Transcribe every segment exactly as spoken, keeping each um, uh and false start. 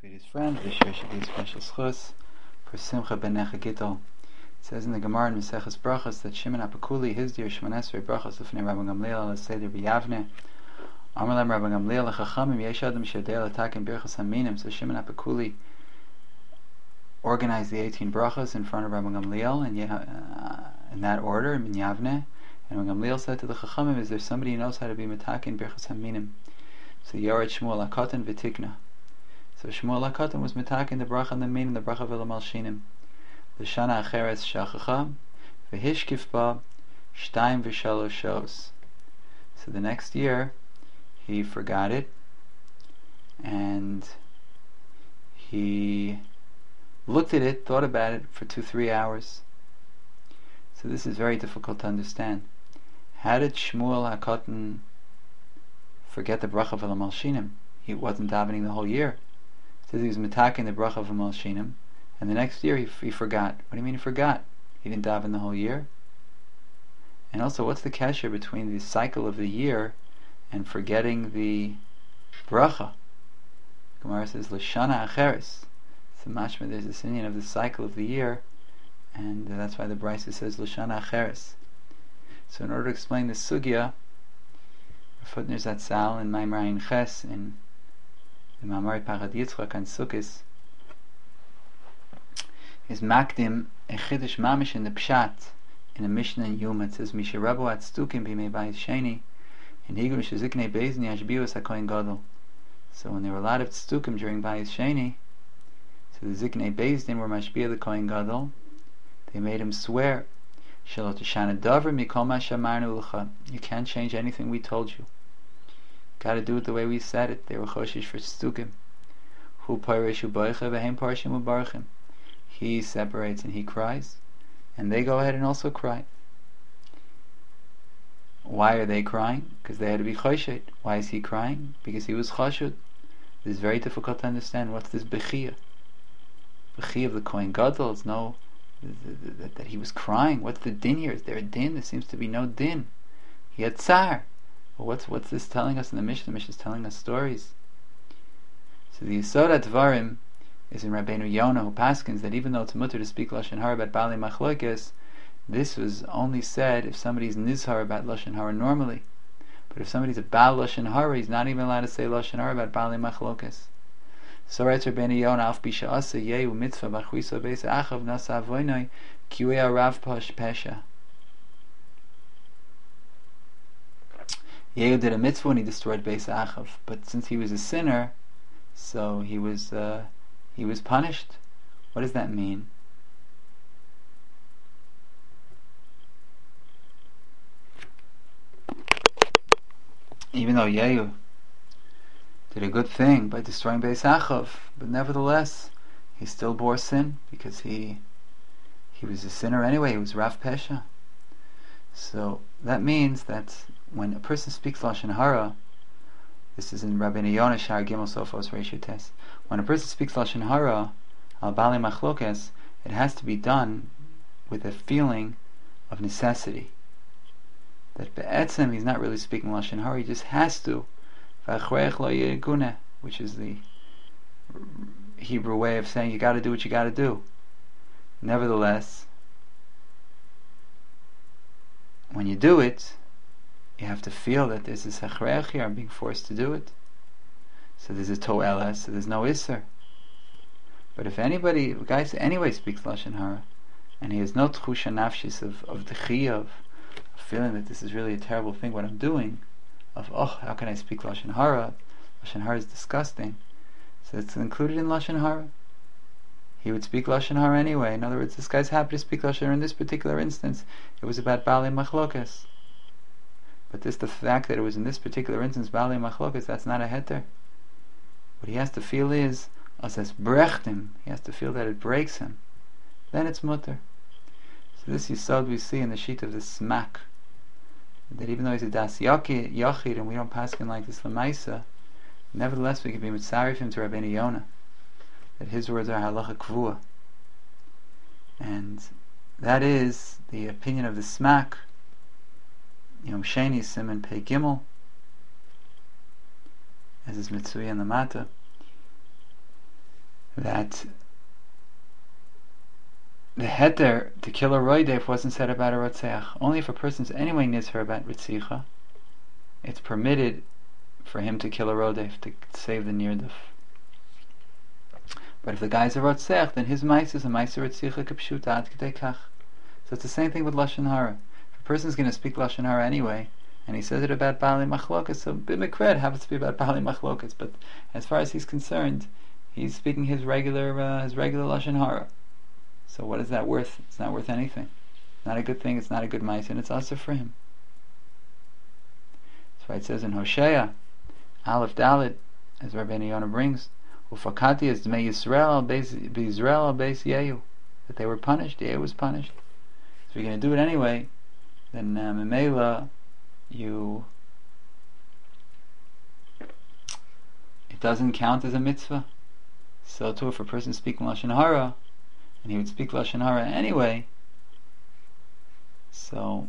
sweetest friend. This year should be a special schus for Simcha ben Necha Gittel. It says in the Gemara in Maseches Brachos that Shimon Apakuli, his dear Shemon Esrei Brachos Lefnei Rabbi Gamliel al Seder b'Yavne. Amar Lem Rabbi Gamliel lechachamim yesh adam sheyodei latakin birchas haminim. So Shimon Apakuli organized the eighteen brachos in front of Rabbi Gamliel, and uh, in that order in Yavne. And Rabbi Gamliel said to the chachamim, "Is there somebody who knows how to be matakin birchas haminim?" So Yored Shmuel Hakotan v'tikna. So Shmuel Hakotan was metakin the bracha and the min and the bracha v'la malshinim. L'shana acheres shachacha v'hishkif ba shtayim v'shalosh shos. So the next year he forgot it and he looked at it, thought about it for two, three hours. So this is very difficult to understand. How did Shmuel Hakotan forget the bracha v'la malshinim? He wasn't davening the whole year. Says he was metaking the bracha v'la malshinim, and the next year he, he forgot. What do you mean he forgot? He didn't daven the whole year. And also, what's the kasher between the cycle of the year and forgetting the bracha? Gemara says l'shana acheres. So mashma, there's this inyan of the cycle of the year, and uh, that's why the Brisa says l'shana acheres. So in order to explain the sugya, Footner Zatzal in Maimar Ayin Ches in the Mamari Pachad Yitzchak and Sukkis is makdim a chiddush mamish in the pshat in a Mishnah in Yuma. It says Misharabu at Stukim b'mei bayis sheni and higu sheziknei bezni ashbius hakoyin gadol. So when there were a lot of Stukim during bayis sheni, so the ziknei bezdin were mashbia the koyin gadol. They made him swear, Shalot Shana Davar Mikol Ma Shamarnu L'cha. You can't change anything we told you. Got to do it the way we said it. They were choshish for stukim. Hu Paireshu Baicha V'Hem Parshim U'Barchim. He separates and he cries, and they go ahead and also cry. Why are they crying? Because they had to be choshet. Why is he crying? Because he was chashud. It is very difficult to understand. What's this bechiyah? Bechiyah of the Kohen Gadol is no that, that he was crying. What's the din here? Is there a din? There seems to be no din. He had tsar. Well, what's what's this telling us in the Mishnah? The Mishnah is telling us stories. So the Yisod HaDvarim is in Rabbeinu Yonah, who paskins that even though it's mutter to speak Lashon Hara about Bali Machlokes, this was only said if somebody's nizhar about Lashon Hara normally. But if somebody's a Baal Lashon Hara, he's not even allowed to say Lashon Hara about Bali Machlokes. So writes Rabbeinu Yonah, Af Bisha Asa Yehu Mitzvah Bachwiso Beis Achav Nasa Avoinoi Kiwei Rav Posh Pesha. Yehu did a mitzvah when he destroyed Beis Achav, but since he was a sinner, so he was uh, he was punished. What does that mean? Even though Yehu did a good thing by destroying Beis Achav, but nevertheless he still bore sin because he he was a sinner anyway. He was Rav Pesha. So that means that when a person speaks Lashon Hara, this is in Rabbeinu Yonah Shar Gimel Sofos Reishu Tes. When a person speaks Lashon Hara al Bali Machlokes, it has to be done with a feeling of necessity. That be'etzem he's not really speaking Lashon Hara, he just has to. Which is the Hebrew way of saying you got to do what you got to do. Nevertheless, when you do it, you have to feel that there's this hachrech here. I'm being forced to do it. So there's a to'elah, so there's no isser. But if anybody, a guy anyway speaks Lashon Hara, and he has no tchusha nafshis of, of the chi of, of feeling that this is really a terrible thing, what I'm doing, of, oh, how can I speak Lashon Hara? Lashon Hara is disgusting. So it's included in Lashon Hara. He would speak Lashon Hara anyway. In other words, this guy's happy to speak Lashon Hara. In this particular instance, it was about Bali Machlokes. But this, the fact that it was in this particular instance, Bali Machlokes, that's not a heter. What he has to feel is, as es brecht him, he has to feel that it breaks him. Then it's mutter. So this yisod we see in the sheet of the smack, that even though he's a das yachid and we don't pass him like this lemaisa, nevertheless we can be mitzarif him to Rabbeinu Yonah, that his words are halacha kvua, and that is the opinion of the smack. Yom Sheni Siman Pei Gimel, as is Mitzui and the Mata, that the heter to kill a roidef wasn't said about a rotzeach. Only if a person's anyway nizher about ritzicha, it's permitted for him to kill a rodef to save the nirduf. But if the guy's a rotzeach, then his mice is a mice ritzicha k'pshuta ad k'dei kach. So it's the same thing with lashon hara. If a person's going to speak lashon hara anyway, and he says it about bali machlokas, so b'mikred happens to be about bali machlokas. But as far as he's concerned, he's speaking his regular uh, his regular lashon hara. So what is that worth? It's not worth anything. It's not a good thing. It's not a good mice, and it's also for him. That's why it says in Hosea, Aleph Dalet, as Rabbeinu Yonah brings, Ufakati is Dmei Yisrael B'Yisrael al Beis Yehu, that they were punished. Yehu was punished. So if you're going to do it anyway, then uh, Memela, you it doesn't count as a mitzvah. So too, if a person speaking lashon hara, and he would speak lashon hara anyway, so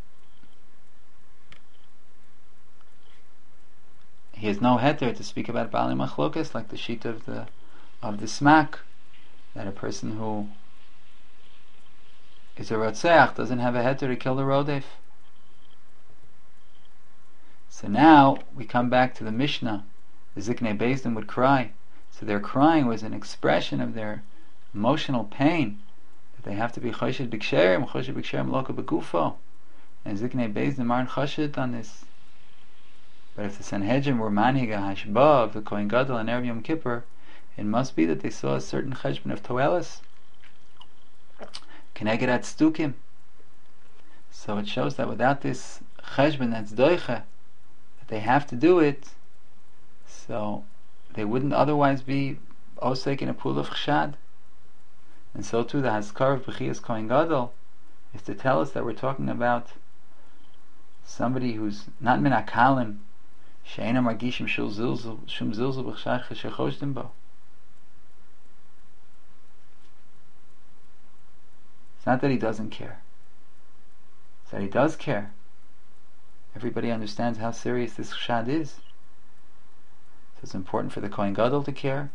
he has no heter to speak about bali machlokas, like the sheet of the of the smak, that a person who is a rotzeach doesn't have a heter to kill the rodef. So now we come back to the Mishnah. The Ziknei Beis Din would cry. So their crying was an expression of their emotional pain, that they have to be choshed b'ksherim, choshed b'ksherim loka b'gufo. And Ziknei Beis Din aren't choshed on this. But if the Sanhedrin were manhiga hashba of the Kohen Gadol and Erev Yom Kippur, it must be that they saw a certain cheshbon of toelis, keneged atztukim. So it shows that without this cheshbon that's doiche, that they have to do it, so they wouldn't otherwise be osek in a pool of chshad. And so too, the Haskar of B'chias Kohen Gadol is to tell us that we're talking about somebody who's not min akalim, she'ena margishim shum zilzul b'chshad shechoshdim bo. It's not that he doesn't care. It's that he does care. Everybody understands how serious this chshad is. So it's important for the Kohen Gadol to care.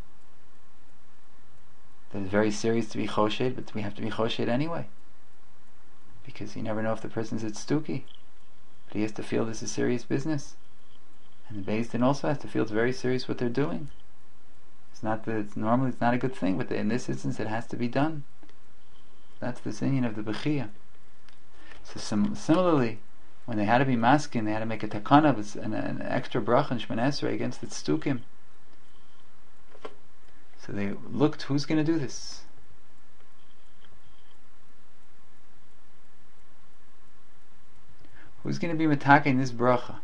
That it's very serious to be choshed, but we have to be choshed anyway, because you never know if the person's at stuki. But he has to feel this is serious business, and the Beis Din also has to feel it's very serious what they're doing. It's not that it's normally it's not a good thing, but in this instance it has to be done. That's the inyan of the bechia. So sim- similarly, when they had to be masking, they had to make a takana, an, an extra bracha and Shemon Esrei against the stukim. So they looked, who's going to do this? Who's going to be metaking this bracha?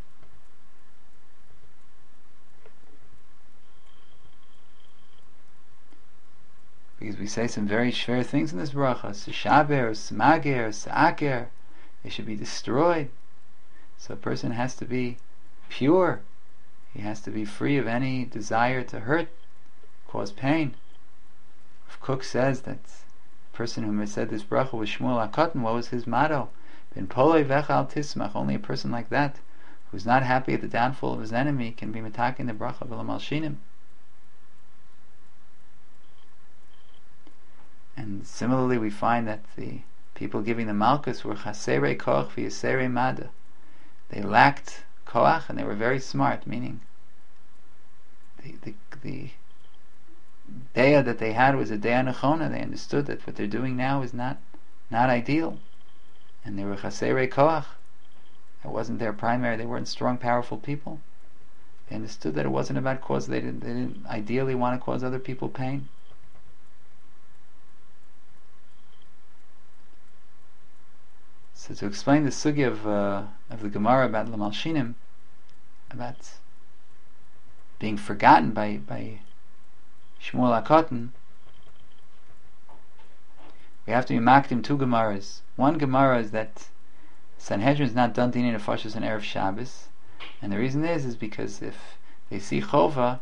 Because we say some very schwer things in this bracha. Sishaber, smager, sa'aker. They should be destroyed. So a person has to be pure. He has to be free of any desire to hurt, cause pain. If Cook says that the person who said this bracha was Shmuel HaKatan, what was his motto? Ben poloi vecha al tismach. Only a person like that, who's not happy at the downfall of his enemy, can be metaking the bracha v'la malshinim. And similarly, we find that the people giving the malchus were chaserei koach v'yaserei mada. They lacked koach and they were very smart, meaning the the, the daya that they had was a daya nechona. They understood that what they're doing now is not not ideal, and they were chaserei koach. It wasn't their primary. They weren't strong, powerful people. They understood that it wasn't about cause. They didn't. They didn't ideally want to cause other people pain. So to explain the sugya of uh, of the Gemara about Lamalshinim, about being forgotten by by Shmuel HaKatan, we have to be makdim two Gemaras. One Gemara is that Sanhedrin is not done dinin nefashos on Erev Shabbos, and the reason is is because if they see chova,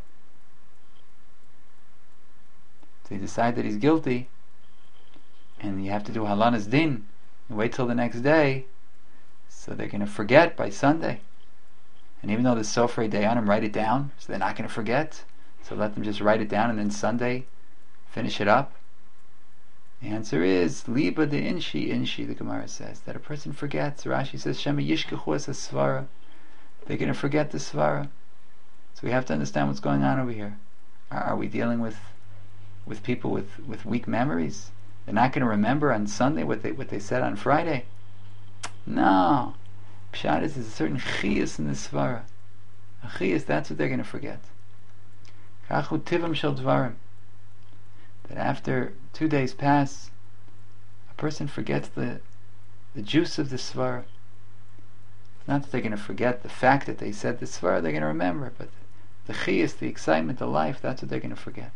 they decide that he's guilty, and you have to do halanas din. You wait till the next day, so they're going to forget by Sunday. And even though the Sofrei Dayanim write it down, so they're not going to forget, So let them just write it down and then Sunday finish it up? The answer is Liba de Inshi Inshi, the Gemara says, that a person forgets. Rashi says Shema Yishkechu es Svara. They're going to forget the Svara. So we have to understand what's going on over here. Are, are we dealing with with people with, with weak memories? They're not going to remember on Sunday what they what they said on Friday? No. Pshat is there's a certain chiyus in the Svara. A chiyus, that's what they're going to forget. Kachu tivam shel dvarim. That after two days pass, a person forgets the the juice of the Svara. Not that they're going to forget the fact that they said the Svara, they're going to remember, but the chiyus, the excitement, the life, that's what they're going to forget.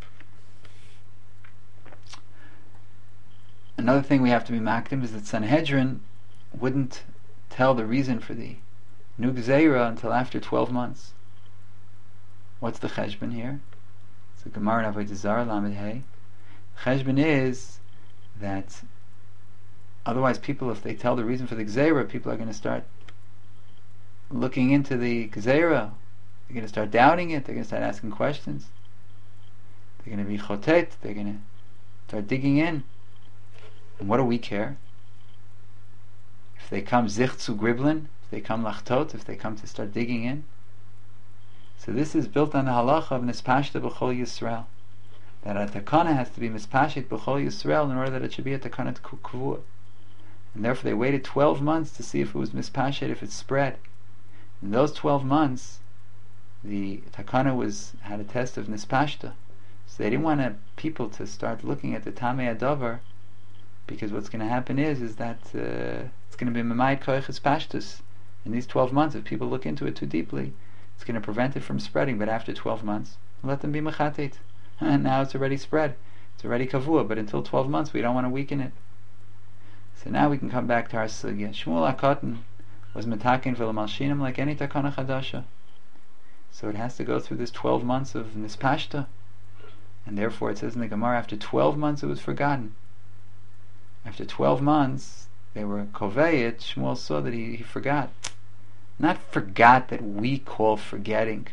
Another thing we have to be makdim is that Sanhedrin wouldn't tell the reason for the new Gzeira until after twelve months. What's the cheshbon here? It's a Gemara in Avodah Zarah Lamed Hey. Cheshbon is that otherwise people, if they tell the reason for the Gzeira, people are going to start looking into the Gzeira. They're going to start doubting it. They're going to start asking questions. They're going to be chotet. They're going to start digging in. And what do we care? If they come zich zu griblin, if they come lachtot, if they come to start digging in. So this is built on the halacha of nispashta b'chol Yisrael. That a takana has to be mispashit b'chol Yisrael in order that it should be a takana kavua. And therefore they waited twelve months to see if it was mispashit, if it spread. In those twelve months, the takana was had a test of nispashta. So they didn't want to, people to start looking at the tamei adavar, because what's going to happen is is that uh, it's going to be memayit koiches pashtus. In these twelve months, if people look into it too deeply, it's going to prevent it from spreading. But after twelve months, let them be mechatet. And now it's already spread. It's already kavua. But until twelve months, we don't want to weaken it. So now we can come back to our sugya. Shmuel HaKatan was metakin v'lamalshinim like any takana chadasha. So it has to go through this twelve months of nispashta. And therefore it says in the Gemara, after twelve months it was forgotten. After twelve months, they were koveyet. Shmuel saw that he, he forgot. Not forgot that we call forgetting.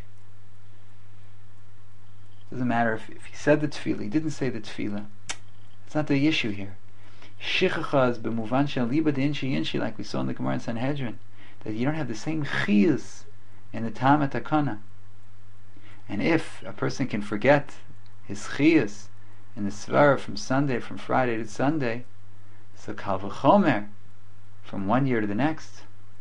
Doesn't matter if, if he said the tefillah, he didn't say the tefillah. It's not the issue here. Shichacha is b'muvan shel liba d'inshi inshi, like we saw in the Gemara in Sanhedrin, that you don't have the same chiyus in the Tam Takana. And if a person can forget his chiyus in the svara from Sunday, from Friday to Sunday, so kal v'chomer, from one year to the next.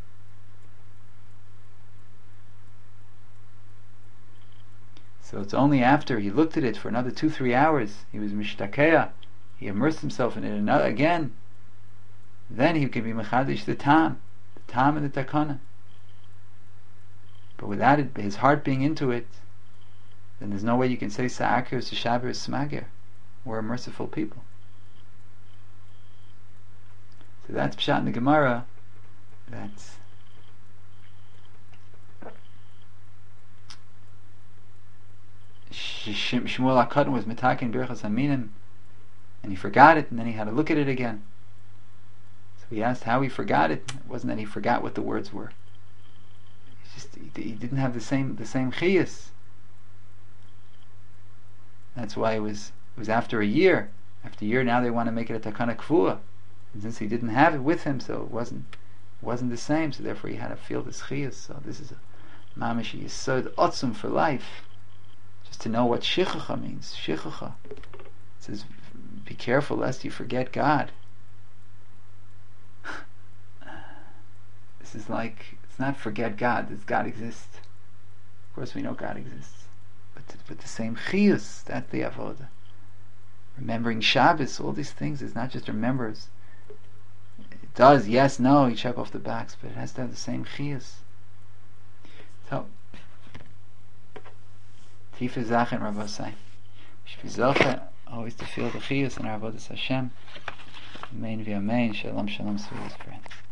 So it's only after he looked at it for another two, three hours, he was mishtakeya, he immersed himself in it another, again, then he can be mechadish the tam, the tam and the takana. But without it, his heart being into it, then there's no way you can say sa'akir, sa'shaber, smager. We're a merciful people. So that's pshat in the Gemara. That's Shmuel HaKatan was metakin birchas haminim, and he forgot it, and then he had to look at it again. So he asked how he forgot it. It wasn't that he forgot what the words were. He just he, he didn't have the same the same chiyus. That's why it was it was after a year. After a year, now they want to make it a takana kfua. And since he didn't have it with him, so it wasn't it wasn't the same. So therefore, he had to feel this chiyus. So this is a mamish yisod otzum for life. Just to know what shichacha means. Shichacha. It says, be careful lest you forget God. This is like, it's not forget God. Does God exist? Of course we know God exists. But to, but the same chiyus, that's the avodah. Remembering Shabbos, all these things, is not just remembers. It does, yes, no, you check off the box, but it has to have the same chiyus. So, Tifa Zachin Rabbosai. Shvizocha, always to feel the chiyus in our avodas Hashem. Amen v'amen. Shalom, shalom, sweetest friends.